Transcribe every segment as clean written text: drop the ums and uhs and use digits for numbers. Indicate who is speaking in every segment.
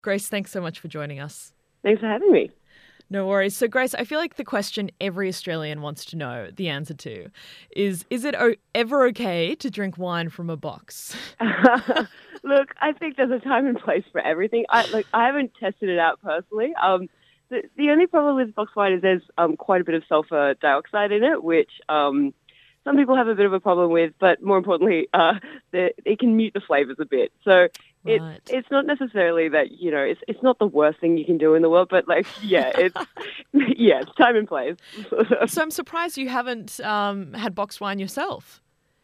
Speaker 1: Grace, thanks so much for joining us.
Speaker 2: Thanks for having me.
Speaker 1: No worries. So, Grace, I feel like the question every Australian wants to know the answer to is it ever okay to drink wine from a box?
Speaker 2: Look, I think there's a time and place for everything. I haven't tested it out personally. The only problem with box wine is there's quite a bit of sulfur dioxide in it, which some people have a bit of a problem with. But more importantly, it can mute the flavors a bit. So
Speaker 1: Right.
Speaker 2: it's not necessarily that it's not the worst thing you can do in the world. But it's it's time and place.
Speaker 1: So I'm surprised you haven't had box wine yourself.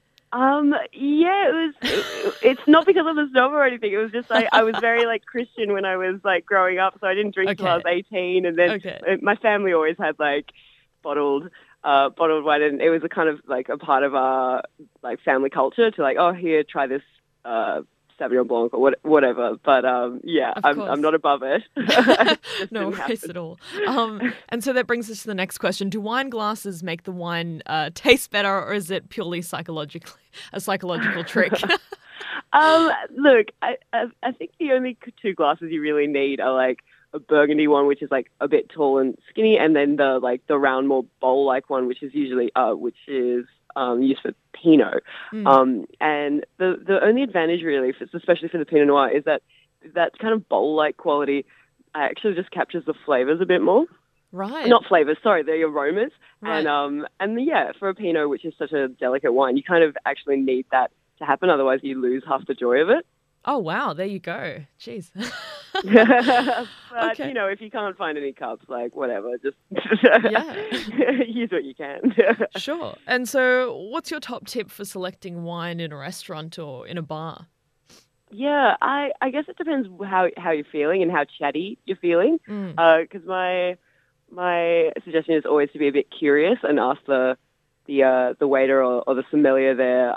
Speaker 2: It's not because of the snob or anything. It was just I was very Christian when I was growing up, so I didn't drink till I was 18, and then my family always had bottled wine, and it was a kind of a part of our family culture to oh, here, try this Sauvignon Blanc or whatever. But I'm not above it.
Speaker 1: No worries at all. And so that brings us to the next question: do wine glasses make the wine taste better, or is it purely a psychological trick?
Speaker 2: Look, I think the only two glasses you really need are a burgundy one, which is a bit tall and skinny, and then the round, more bowl-like one, which is usually used for Pinot. And the only advantage really, especially for the Pinot Noir, is that kind of bowl-like quality actually just captures the flavors a bit more.
Speaker 1: Right.
Speaker 2: Not flavors, sorry, the aromas.
Speaker 1: Right.
Speaker 2: And for a Pinot, which is such a delicate wine, you kind of actually need that to happen, otherwise you lose half the joy of it.
Speaker 1: Oh, wow. There you go. Jeez.
Speaker 2: But,
Speaker 1: okay.
Speaker 2: If you can't find any cups, whatever, just use what you can.
Speaker 1: Sure. And so what's your top tip for selecting wine in a restaurant or in a bar?
Speaker 2: Yeah, I guess it depends how you're feeling and how chatty you're feeling. Because my suggestion is always to be a bit curious and ask the waiter or the sommelier there,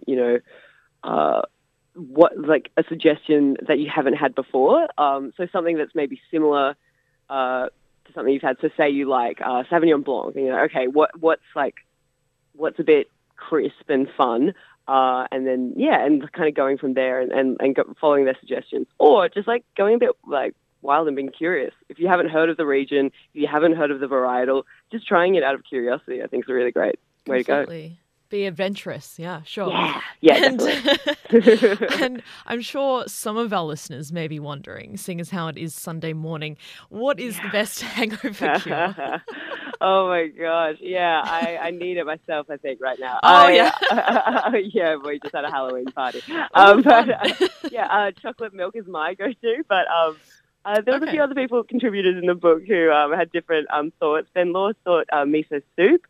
Speaker 2: what a suggestion that you haven't had before. So something that's maybe similar to something you've had. So say you like Sauvignon Blanc. Okay, what's a bit crisp and fun, and then and kind of going from there and following their suggestions, or just going a bit wild and being curious. If you haven't heard of the region, if you haven't heard of the varietal, just trying it out of curiosity, I think is a really great way to go.
Speaker 1: Be adventurous. Yeah, sure.
Speaker 2: Yeah,
Speaker 1: and I'm sure some of our listeners may be wondering, seeing as how it is Sunday morning, what is the best hangover cure?
Speaker 2: Oh my gosh. Yeah, I need it myself, I think, right now. Yeah, we just had a Halloween party. Chocolate milk is my go-to, but there was a few other people, contributors in the book, who had different thoughts. Ben Law thought miso soup.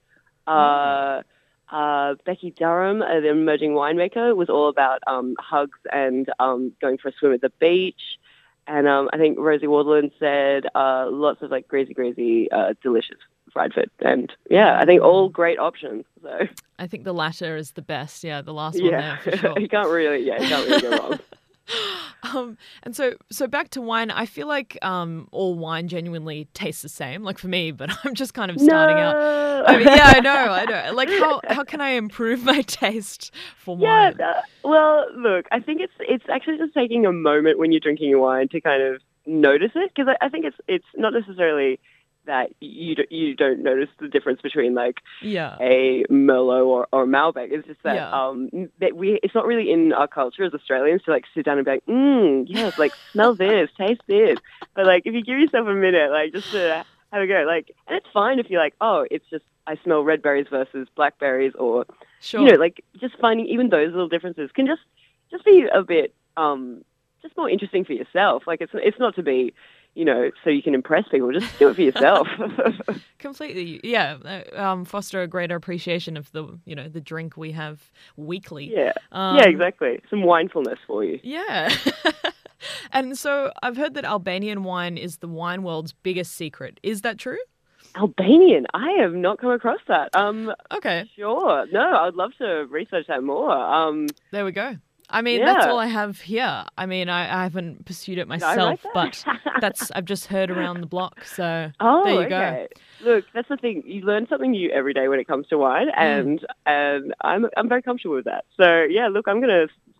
Speaker 2: Becky Durham, the emerging winemaker, was all about hugs and going for a swim at the beach. And I think Rosie Wardland said lots of greasy, delicious fried food. And I think all great options. So
Speaker 1: I think the latter is the best. Yeah, the last one there for sure.
Speaker 2: you can't really go wrong.
Speaker 1: And so back to wine, I feel like all wine genuinely tastes the same, for me, but I'm just kind of starting out. I know. How can I improve my taste for wine?
Speaker 2: Well, look, I think it's actually just taking a moment when you're drinking your wine to kind of notice it, because I think it's not necessarily that you don't notice the difference between a Merlot or Malbec. It's just that that it's not really in our culture as Australians to sit down and be yes, smell this, taste this. But if you give yourself a minute, just to have a go, and it's fine if you're it's just I smell red berries versus blackberries, or just finding even those little differences can just be a bit just more interesting for yourself. It's not to be so you can impress people. Just do it for yourself.
Speaker 1: Completely, yeah. Foster a greater appreciation of the drink we have weekly.
Speaker 2: Yeah, exactly. Some winefulness for you.
Speaker 1: Yeah. And so I've heard that Albanian wine is the wine world's biggest secret. Is that true?
Speaker 2: Albanian? I have not come across that.
Speaker 1: Okay.
Speaker 2: Sure. No, I'd love to research that more.
Speaker 1: There we go. I mean, that's all I have here. I mean, I haven't pursued it myself, but I've just heard around the block. So there you go.
Speaker 2: Look, that's the thing. You learn something new every day when it comes to wine, and I'm very comfortable with that. So yeah, look, I'm gonna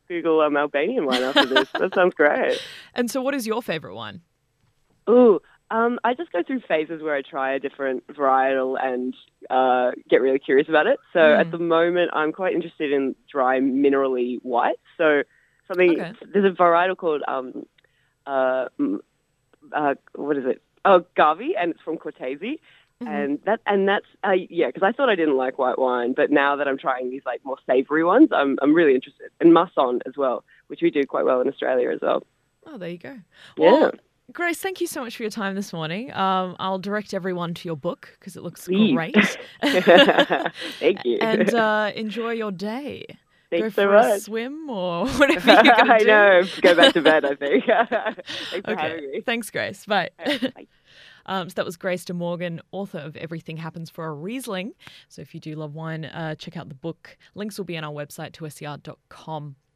Speaker 2: Google Albanian wine after this. That sounds great.
Speaker 1: And so what is your favourite wine?
Speaker 2: Ooh, I just go through phases where I try a different varietal and get really curious about it. So at the moment, I'm quite interested in dry minerally white. So there's a varietal called what is it? Oh, Gavi, and it's from Cortese. And that's because I thought I didn't like white wine, but now that I'm trying these like more savoury ones, I'm really interested. And Masson as well, which we do quite well in Australia as well.
Speaker 1: Oh, there you go.
Speaker 2: Yeah.
Speaker 1: Well, Grace, thank you so much for your time this morning. I'll direct everyone to your book because it looks great.
Speaker 2: Thank you.
Speaker 1: And enjoy your day.
Speaker 2: Thanks
Speaker 1: Go
Speaker 2: so
Speaker 1: for
Speaker 2: much.
Speaker 1: a swim or whatever you're going to do.
Speaker 2: I know. Go back to bed, I think. Thanks for having me.
Speaker 1: Thanks, Grace. Bye.
Speaker 2: Bye.
Speaker 1: So that was Grace De Morgan, author of Everything Happens for a Riesling. So if you do love wine, check out the book. Links will be on our website, 2ser.com.